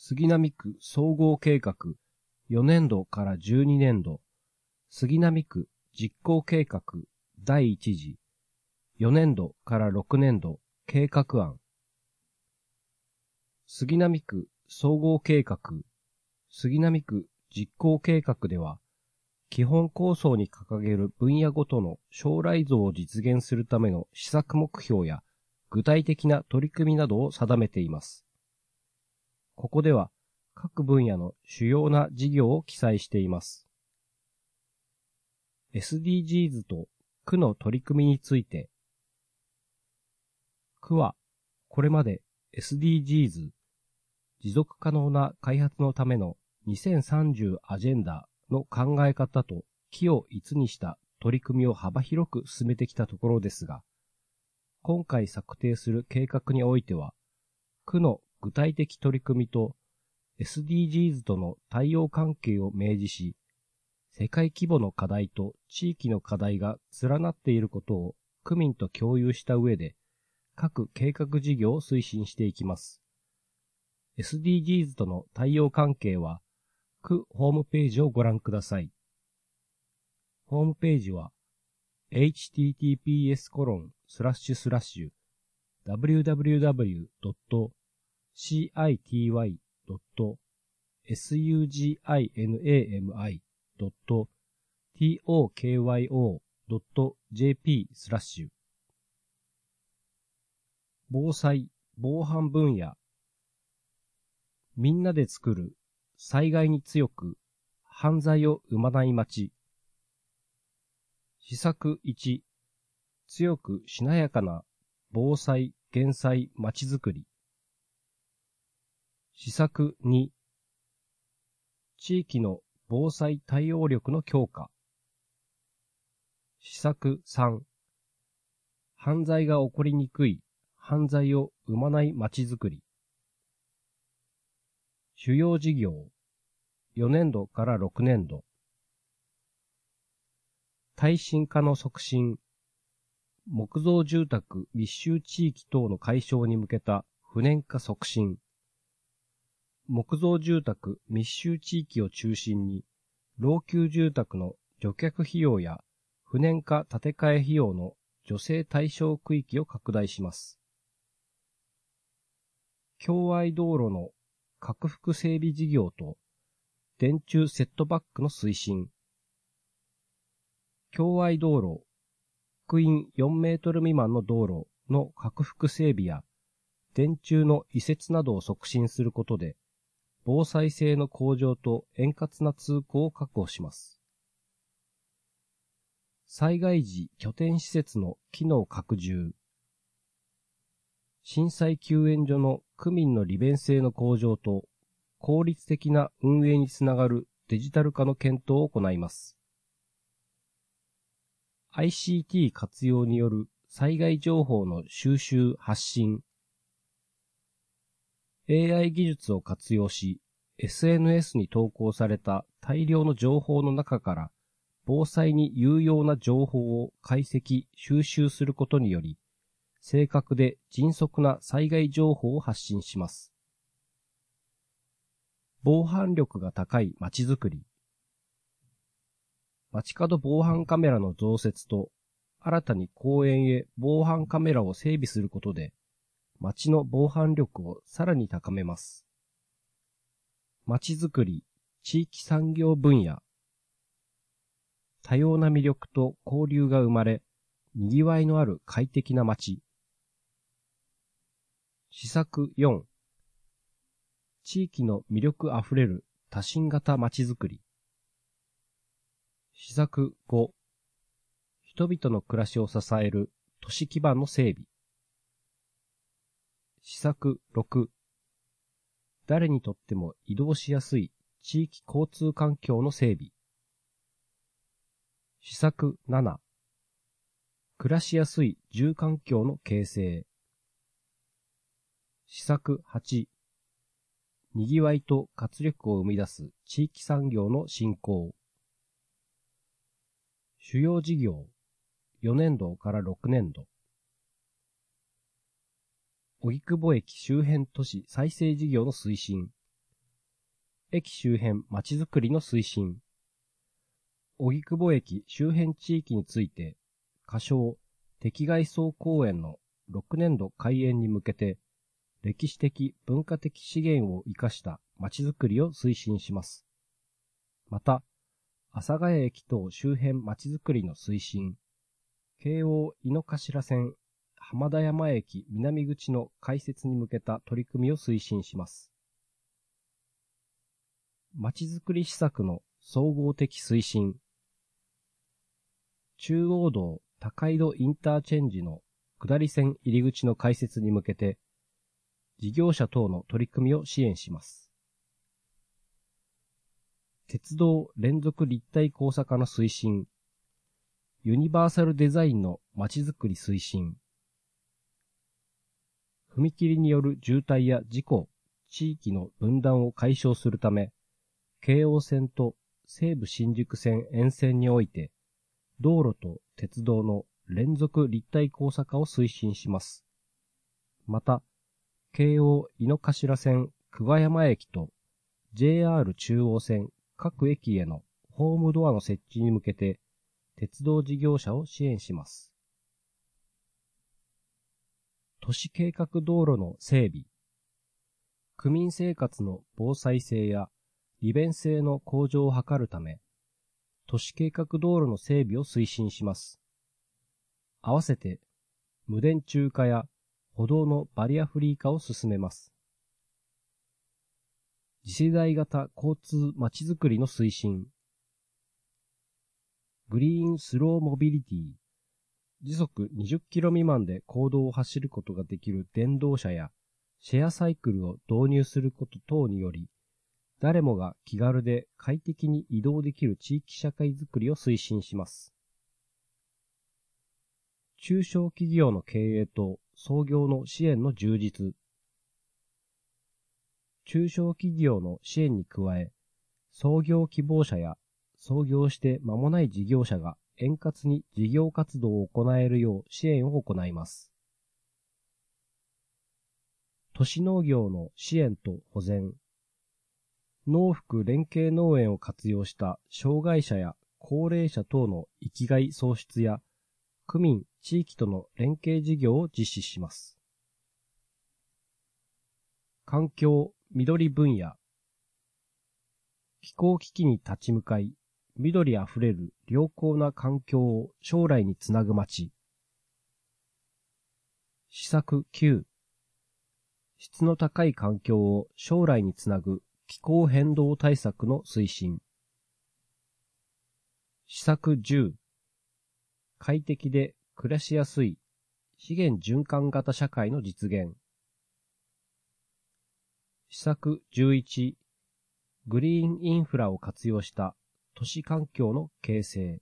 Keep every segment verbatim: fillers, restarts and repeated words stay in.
杉並区総合計画よねんどからじゅうにねんど、杉並区実行計画だいいち次よねんどからろくねんど計画案。杉並区総合計画、杉並区実行計画では、基本構想に掲げる分野ごとの将来像を実現するための施策目標や具体的な取り組みなどを定めています。ここでは各分野の主要な事業を記載しています。エスディージーズ と区の取り組みについて、区はこれまで エスディージーズ 持続可能な開発のためのにせんさんじゅうアジェンダの考え方と木を一にした取り組みを幅広く進めてきたところですが、今回策定する計画においては、区の具体的取り組みと エスディージーズ との対応関係を明示し、世界規模の課題と地域の課題が連なっていることを区民と共有した上で、各計画事業を推進していきます。エスディージーズ との対応関係は、区ホームページをご覧ください。ホームページは、エイチティーティーピーエスコロンスラッシュスラッシュダブリューダブリューダブリュードットシーアイティーワイドットエスユージーアイエヌエーエムアイドットティーオーケーワイオードットジェーピースラッシュ防災・防犯分野、みんなで作る災害に強く犯罪を生まない街。施策いち、強くしなやかな防災・減災街づくり。施策に、地域の防災対応力の強化。施策さん、犯罪が起こりにくい犯罪を生まない街づくり。主要事業よねんどからろくねんど。耐震化の促進、木造住宅密集地域等の解消に向けた不燃化促進。木造住宅密集地域を中心に、老朽住宅の除却費用や不燃化建て替え費用の助成対象区域を拡大します。共愛道路の拡幅整備事業と電柱セットバックの推進。共愛道路、幅員よんメートル未満の道路の拡幅整備や電柱の移設などを促進することで、防災性の向上と円滑な通行を確保します。災害時拠点施設の機能拡充。震災救援所の区民の利便性の向上と効率的な運営につながるデジタル化の検討を行います。アイシーティー 活用による災害情報の収集・発信。エーアイ 技術を活用し、エスエヌエス に投稿された大量の情報の中から防災に有用な情報を解析・収集することにより、正確で迅速な災害情報を発信します。防犯力が高い街づくり。街角防犯カメラの増設と、新たに公園へ防犯カメラを整備することで、街の防犯力をさらに高めます。街づくり、地域産業分野。多様な魅力と交流が生まれ、賑わいのある快適な街。施策よん、地域の魅力あふれる多神型街づくり。施策ご、人々の暮らしを支える都市基盤の整備。施策ろく、誰にとっても移動しやすい地域交通環境の整備。施策なな、暮らしやすい住環境の形成。施策はち、にぎわいと活力を生み出す地域産業の振興。主要事業よねんどからろくねんど。荻窪駅周辺都市再生事業の推進。 駅周辺まちづくりの推進。荻窪駅周辺地域について、仮称、敵外荘公園のろくねんど開園に向けて、歴史的文化的資源を生かしたまちづくりを推進します。また、阿佐ヶ谷駅等周辺まちづくりの推進、京王井の頭線浜田山駅南口の開設に向けた取り組みを推進します。まちづくり施策の総合的推進、中央道高井戸インターチェンジの下り線入り口の開設に向けて、事業者等の取り組みを支援します。鉄道連続立体交差化の推進、ユニバーサルデザインのまちづくり推進、踏切による渋滞や事故、地域の分断を解消するため、京王線と西武新宿線沿線において、道路と鉄道の連続立体交差化を推進します。また、京王井の頭線久我山駅と ジェイアール 中央線各駅へのホームドアの設置に向けて、鉄道事業者を支援します。都市計画道路の整備、区民生活の防災性や利便性の向上を図るため、都市計画道路の整備を推進します。合わせて、無電柱化や歩道のバリアフリー化を進めます。次世代型交通まちづくりの推進、グリーンスローモビリティ、時速にじゅっキロ未満で公道を走ることができる電動車やシェアサイクルを導入すること等により、誰もが気軽で快適に移動できる地域社会づくりを推進します。中小企業の経営と創業の支援の充実。中小企業の支援に加え、創業希望者や創業して間もない事業者が円滑に事業活動を行えるよう支援を行います。都市農業の支援と保全。農福連携農園を活用した障害者や高齢者等の生きがい創出や区民・地域との連携事業を実施します。環境・緑分野。気候危機に立ち向かい、緑あふれる良好な環境を将来につなぐ街。施策きゅう。質の高い環境を将来につなぐ気候変動対策の推進。施策じゅう。快適で暮らしやすい資源循環型社会の実現。施策じゅういち。グリーンインフラを活用した都市環境の形成。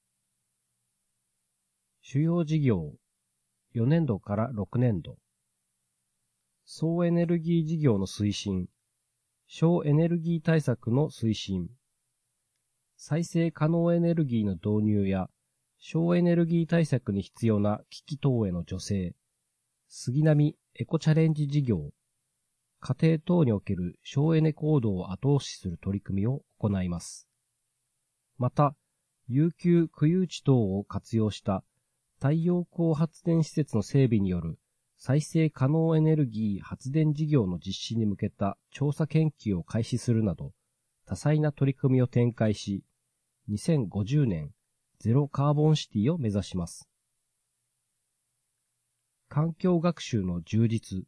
主要事業、よねんどからろくねんど。総エネルギー事業の推進、省エネルギー対策の推進、再生可能エネルギーの導入や省エネルギー対策に必要な機器等への助成、杉並エコチャレンジ事業、家庭等における省エネ行動を後押しする取り組みを行います。また、遊休区有地等を活用した太陽光発電施設の整備による再生可能エネルギー発電事業の実施に向けた調査研究を開始するなど、多彩な取り組みを展開し、にせんごじゅうねんゼロカーボンシティを目指します。環境学習の充実。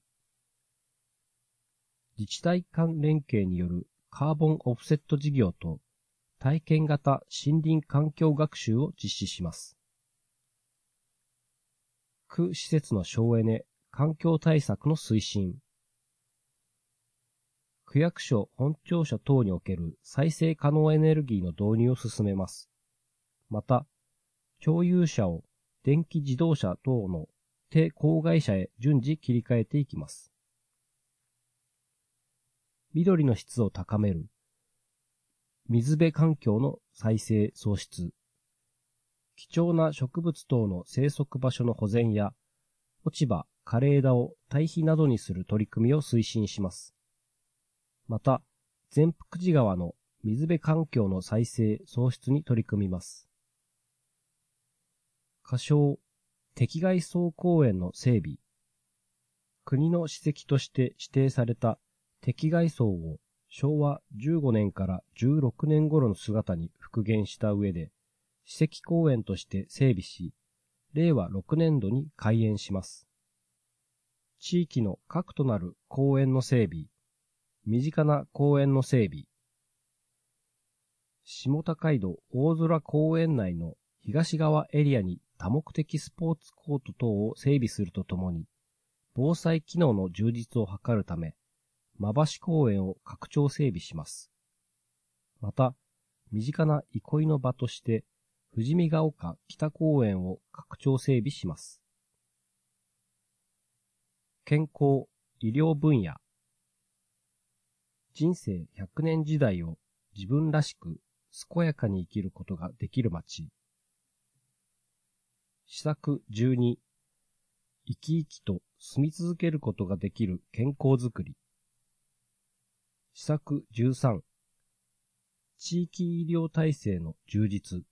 自治体間連携によるカーボンオフセット事業と体験型森林環境学習を実施します。区施設の省エネ、環境対策の推進。区役所、本庁舎等における再生可能エネルギーの導入を進めます。また、共有車を電気自動車等の低公害車へ順次切り替えていきます。緑の質を高める。水辺環境の再生創出。貴重な植物等の生息場所の保全や、落ち葉、枯れ枝を堆肥などにする取り組みを推進します。また、 善福寺川の水辺環境の再生・創出に取り組みます。仮称、敵外荘公園の整備。国の史跡として指定された敵外荘をしょうわじゅうごねんからじゅうろくねん頃の姿に復元した上で、史跡公園として整備し、れいわろくねんどに開園します。地域の核となる公園の整備、身近な公園の整備、下高井戸大空公園内の東側エリアに多目的スポーツコート等を整備するとともに、防災機能の充実を図るため、馬橋公園を拡張整備します。また、身近な憩いの場として、富士見ヶ丘北公園を拡張整備します。健康、医療分野。人生ひゃくねん時代を自分らしく健やかに生きることができる街。施策じゅうに、生き生きと住み続けることができる健康づくり。施策じゅうさん、地域医療体制の充実。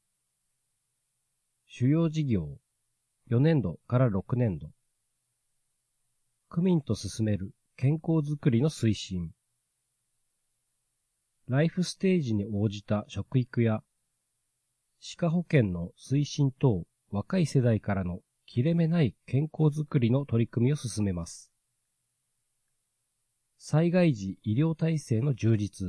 主要事業、よねんどからろくねんど。区民と進める健康づくりの推進。ライフステージに応じた食育や、歯科保険の推進等、若い世代からの切れ目ない健康づくりの取り組みを進めます。災害時医療体制の充実。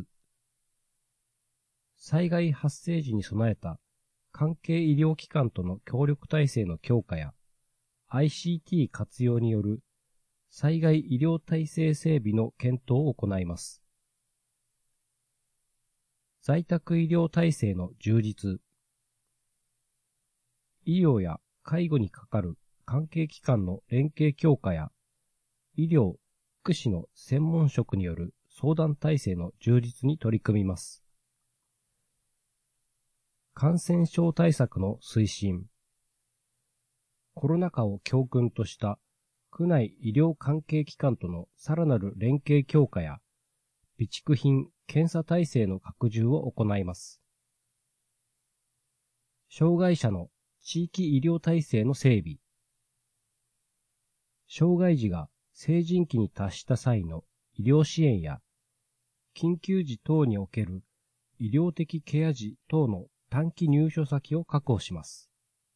災害発生時に備えた関係医療機関との協力体制の強化や アイシーティー 活用による災害医療体制整備の検討を行います。在宅医療体制の充実。医療や介護にかかる関係機関の連携強化や医療・福祉の専門職による相談体制の充実に取り組みます。感染症対策の推進。コロナ禍を教訓とした区内医療関係機関とのさらなる連携強化や備蓄品・検査体制の拡充を行います。障害者の地域医療体制の整備。障害児が成人期に達した際の医療支援や緊急時等における医療的ケア児等の短期入所先を確保します。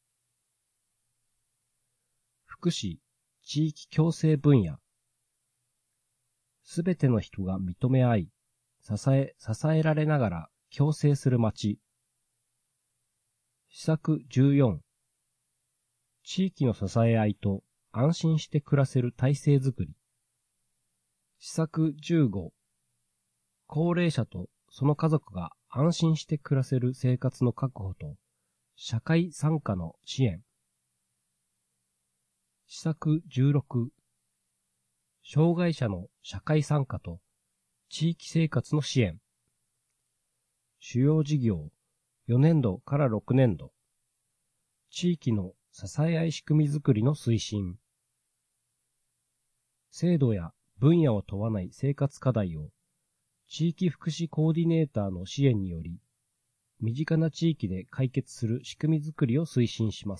福祉・地域共生分野。すべての人が認め合い、支え、支えられながら共生する街。施策じゅうよん。地域の支え合いと安心して暮らせる体制づくり。施策じゅうご。高齢者とその家族が安心して暮らせる生活の確保と社会参加の支援。施策じゅうろく。障害者の社会参加と地域生活の支援。主要事業よねんどからろくねんど。地域の支え合い仕組みづくりの推進。制度や分野を問わない生活課題を地域福祉コーディネーターの支援により、身近な地域で解決する仕組みづくりを推進します。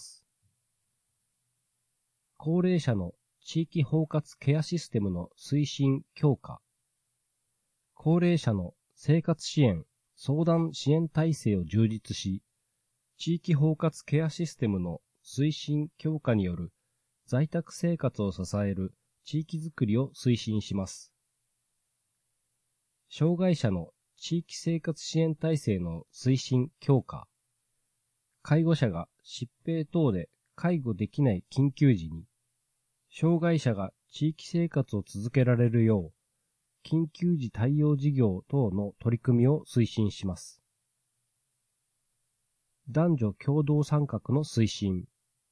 高齢者の地域包括ケアシステムの推進強化。高齢者の生活支援・相談支援体制を充実し、地域包括ケアシステムの推進強化による在宅生活を支える地域づくりを推進します。障害者の地域生活支援体制の推進強化。介護者が疾病等で介護できない緊急時に、障害者が地域生活を続けられるよう、緊急時対応事業等の取り組みを推進します。男女共同参画の推進。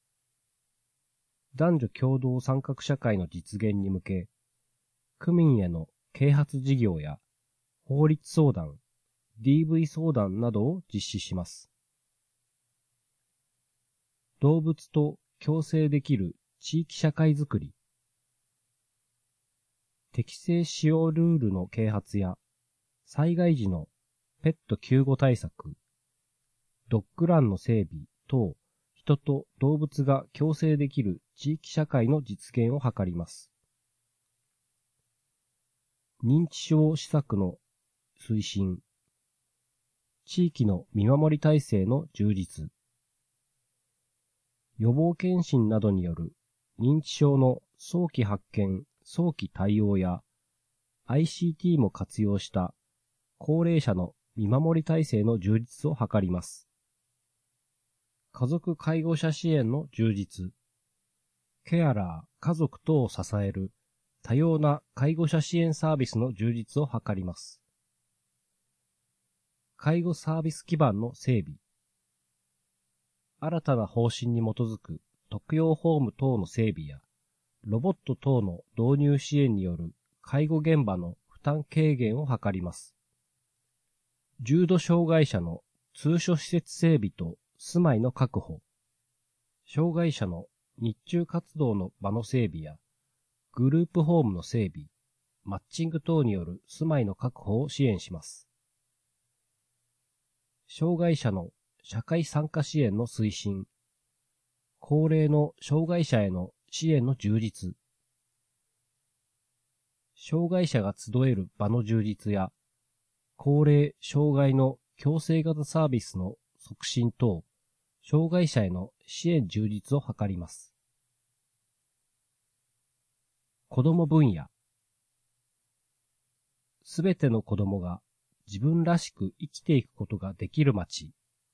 男女共同参画社会の実現に向け、区民への啓発事業や法律相談、ディーブイ 相談などを実施します。動物と共生できる地域社会づくり。適正使用ルールの啓発や災害時のペット救護対策、ドッグランの整備等、人と動物が共生できる地域社会の実現を図ります。認知症施策の推進、地域の見守り体制の充実、予防検診などによる認知症の早期発見、早期対応や アイシーティー も活用した高齢者の見守り体制の充実を図ります。家族介護者支援の充実、ケアラー、家族等を支える多様な介護者支援サービスの充実を図ります。介護サービス基盤の整備、新たな方針に基づく特養ホーム等の整備や、ロボット等の導入支援による介護現場の負担軽減を図ります。重度障害者の通所施設整備と住まいの確保、障害者の日中活動の場の整備や、グループホームの整備、マッチング等による住まいの確保を支援します。障害者の社会参加支援の推進、高齢の障害者への支援の充実、障害者が集える場の充実や、高齢・障害の共生型サービスの促進等、障害者への支援充実を図ります。子ども分野、すべての子どもが自分らしく生きていくことができる街。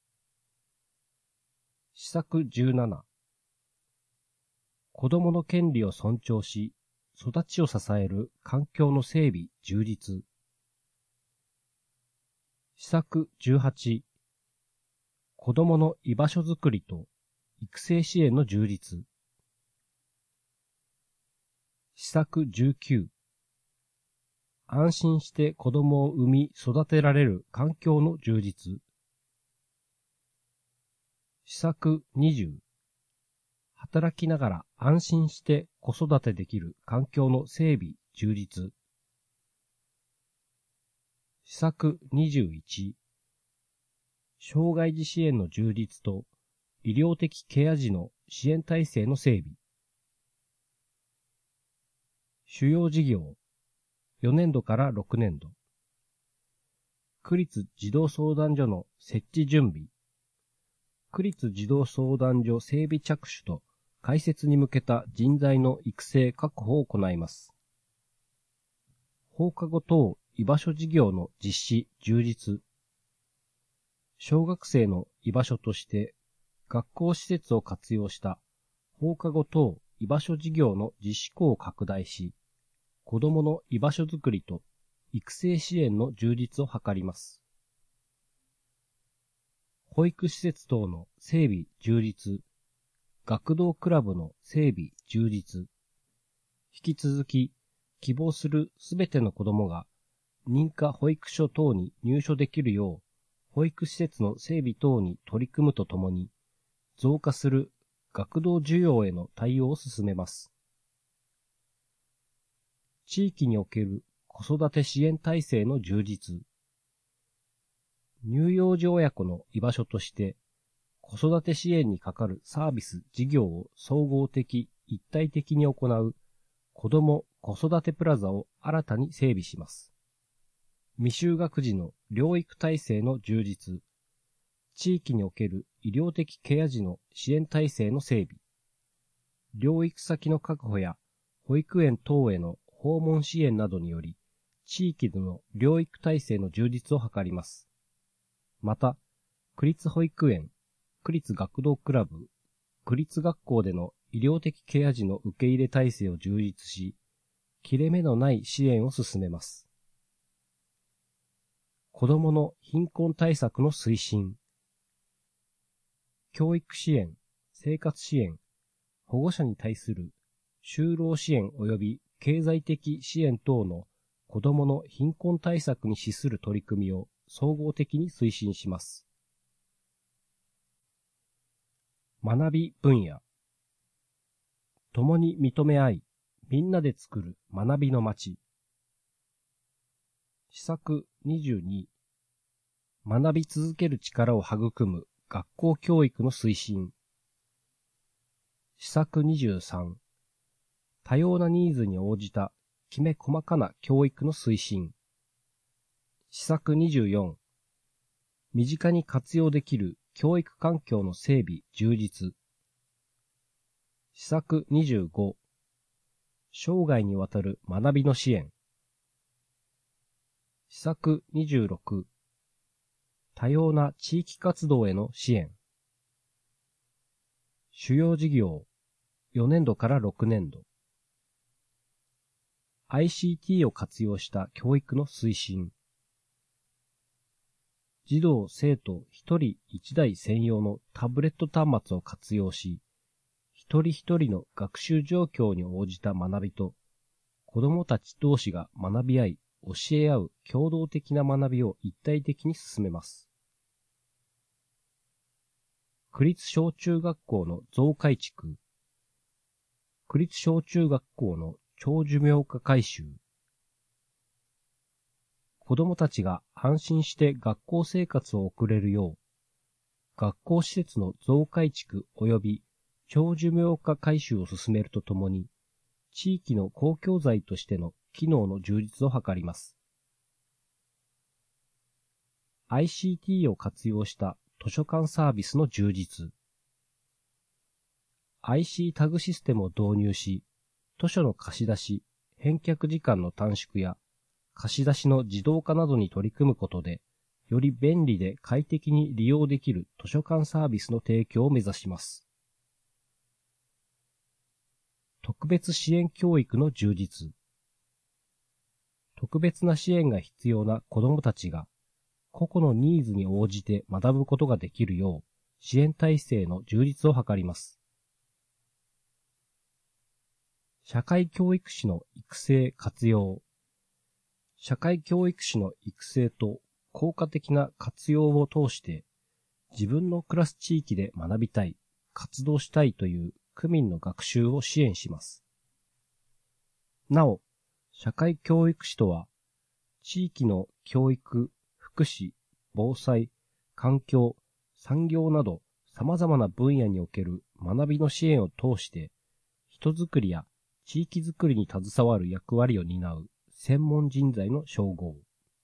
施策じゅうなな、子どもの権利を尊重し、育ちを支える環境の整備充実。施策じゅうはち、子どもの居場所づくりと育成支援の充実。施策じゅうきゅう、安心して子どもを産み育てられる環境の充実。施策にじゅう、働きながら安心して子育てできる環境の整備充実。施策にじゅういち、障害児支援の充実と医療的ケア児の支援体制の整備。主要事業、よねんどからろくねんど。区立児童相談所の設置準備。区立児童相談所整備着手と開設に向けた人材の育成確保を行います。放課後等居場所事業の実施充実。小学生の居場所として学校施設を活用した放課後等居場所事業の実施項を拡大し、子どもの居場所づくりと育成支援の充実を図ります。保育施設等の整備充実、学童クラブの整備充実。引き続き、希望するすべての子どもが認可保育所等に入所できるよう、保育施設の整備等に取り組むとともに、増加する学童需要への対応を進めます。地域における子育て支援体制の充実。乳幼児親子の居場所として、子育て支援にかかるサービス・事業を総合的・一体的に行う子ども・子育てプラザを新たに整備します。未就学児の療育体制の充実。地域における医療的ケア児の支援体制の整備。療育先の確保や保育園等への訪問支援などにより、地域での療育体制の充実を図ります。また、区立保育園、区立学童クラブ、区立学校での医療的ケア児の受け入れ体制を充実し、切れ目のない支援を進めます。子どもの貧困対策の推進。教育支援、生活支援、保護者に対する就労支援及び経済的支援等の子どもの貧困対策に資する取り組みを総合的に推進します。学び分野。共に認め合い、みんなで作る学びの街。施施策にじゅうに、学び続ける力を育む学校教育の推進。施策にじゅうさん、多様なニーズに応じたきめ細かな教育の推進。施策にじゅうよん、身近に活用できる教育環境の整備充実。施策にじゅうご、生涯にわたる学びの支援。施策にじゅうろく、多様な地域活動への支援。主要事業、よねんどからろくねんど。アイシーティー を活用した教育の推進。児童生徒一人一台専用のタブレット端末を活用し、一人一人の学習状況に応じた学びと、子どもたち同士が学び合い、教え合う共同的な学びを一体的に進めます。区立小中学校の増改築。区立小中学校の長寿命化改修。子どもたちが安心して学校生活を送れるよう、学校施設の増改築及び長寿命化改修を進めるとともに、地域の公共財としての機能の充実を図ります。アイシーティー を活用した図書館サービスの充実。アイシー タグシステムを導入し、図書の貸し出し、返却時間の短縮や、貸し出しの自動化などに取り組むことで、より便利で快適に利用できる図書館サービスの提供を目指します。特別支援教育の充実。特別な支援が必要な子どもたちが、個々のニーズに応じて学ぶことができるよう、支援体制の充実を図ります。社会教育士の育成活用。社会教育士の育成と効果的な活用を通して、自分の暮らす地域で学びたい、活動したいという区民の学習を支援します。なお、社会教育士とは、地域の教育、福祉、防災、環境、産業など様々な分野における学びの支援を通して、人づくりや地域づくりに携わる役割を担う専門人材の称号。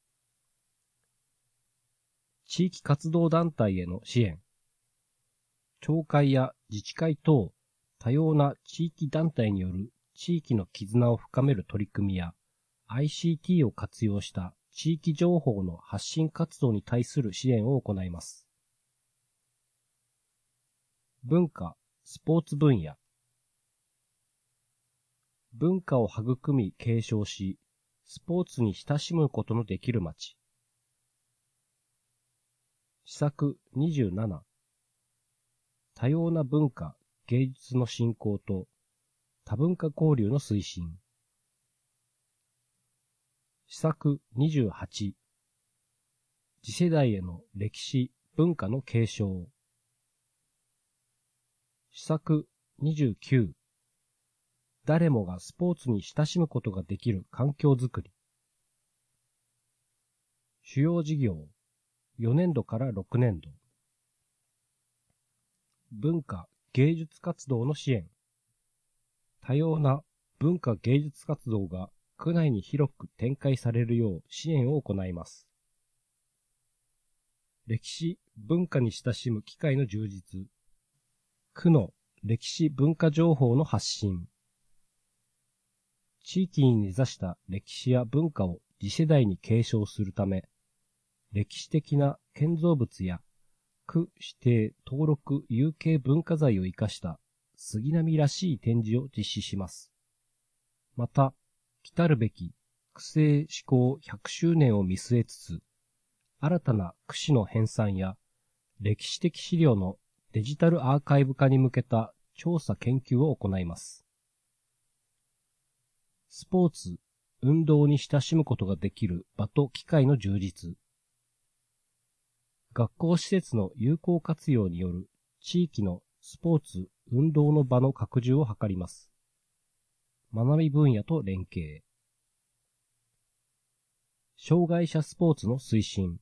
地域活動団体への支援。町会や自治会等多様な地域団体による地域の絆を深める取り組みや アイシーティー を活用した地域情報の発信活動に対する支援を行います。文化・スポーツ分野。文化を育み継承し、スポーツに親しむことのできる街。施策にじゅうなな。多様な文化・芸術の振興と多文化交流の推進。施策にじゅうはち。次世代への歴史・文化の継承。施策にじゅうきゅう。誰もがスポーツに親しむことができる環境づくり。主要事業、よねんどからろくねんど。文化・芸術活動の支援。多様な文化芸術活動が区内に広く展開されるよう支援を行います。歴史・文化に親しむ機会の充実。区の歴史文化情報の発信。地域に根ざした歴史や文化を次世代に継承するため、歴史的な建造物や区指定登録有形文化財を生かした杉並らしい展示を実施します。また、来たるべき区政施行ひゃくしゅうねんを見据えつつ、新たな区史の編纂や歴史的資料のデジタルアーカイブ化に向けた調査研究を行います。スポーツ、運動に親しむことができる場と機会の充実。学校施設の有効活用による地域のスポーツ、運動の場の拡充を図ります。学び分野と連携。 障害者スポーツの推進。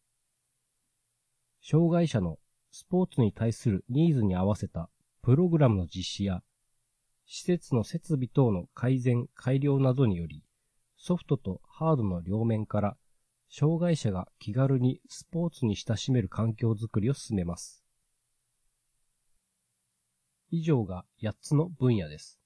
障害者のスポーツに対するニーズに合わせたプログラムの実施や、施設の設備等の改善・改良などにより、ソフトとハードの両面から、障害者が気軽にスポーツに親しめる環境づくりを進めます。以上がやっつの分野です。